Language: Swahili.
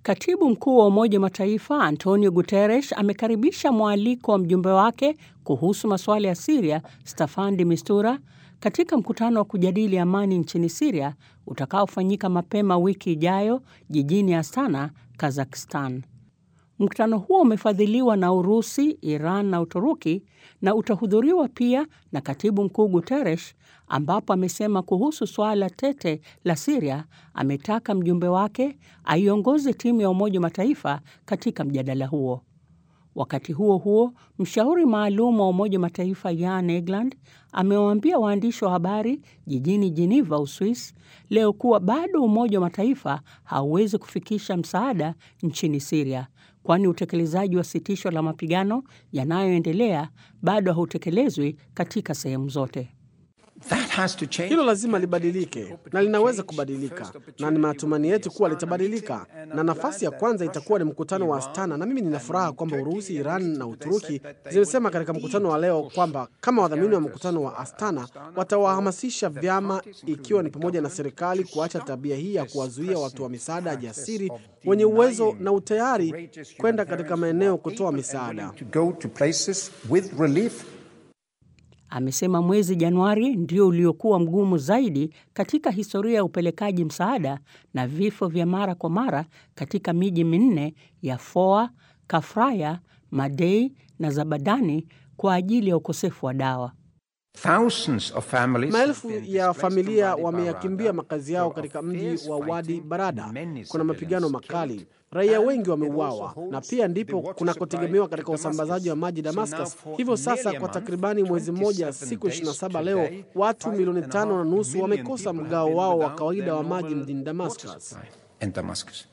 Katibu mkuu wa Umoja wa Mataifa Antonio Guterres amekaribisha mwaliko wa mjumbe wake kuhusu masuala ya Syria Staffan de Mistura katika mkutano wa kujadili amani nchini Syria utakaofanyika mapema wiki ijayo jijini Astana, Kazakhstan. Mkutano huo umefadhiliwa na Urusi, Iran na Uturuki na utahudhuriwa pia na Katibu Mkuu Guterres, ambapo amesema kuhusu swala tete la Syria ametaka mjumbe wake aiongoze timu ya Umoja wa Mataifa katika mjadala huo. Wakati huo huo, mshauri maalum wa Umoja wa Mataifa Jan Egeland amewaambia waandishi wa habari jijini Geneva, Uswisi, leo kuwa bado Umoja wa Mataifa hauwezi kufikisha msaada nchini Syria, kwani utekelezaji wa sitisho la mapigano yanayoendelea bado hautekelezwi katika sehemu zote. Hilo lazima libadilike na linaweza kubadilika, na ni matumaini yetu kuwa litabadilika, na nafasi ya kwanza itakuwa ni mkutano wa Astana. Na mimi nina furaha kwamba Urusi, Iran na Uturuki zimesema katika mkutano wa leo kwamba kama wadhamini wa mkutano wa Astana watawahamasisha vyama, ikiwa ni pamoja na serikali, kuacha tabia hii ya kuwazuia watu wa misaada jasiri wenye uwezo na utayari kwenda katika maeneo kutoa misaada. Amesema mwezi Januari ndio uliokuwa mgumu zaidi katika historia ya upelekaji msaada, na vifo vya mara kwa mara katika miji minne ya Foa, Kafraya, Madei na Zabadani kwa ajili ya ukosefu wa dawa. Maelfu ya familia wameyakimbia makazi yao katika mji wa Wadi Barada. Kuna mapigano makali, raia wengi wameuawa, na pia ndipo kunakotegemewa katika usambazaji wa maji Damascus. Hivyo sasa kwa takribani mwezi mmoja, siku 27 leo, watu milioni 5.5 wamekosa mgao wao wa kawaida wa maji mjini Damascus.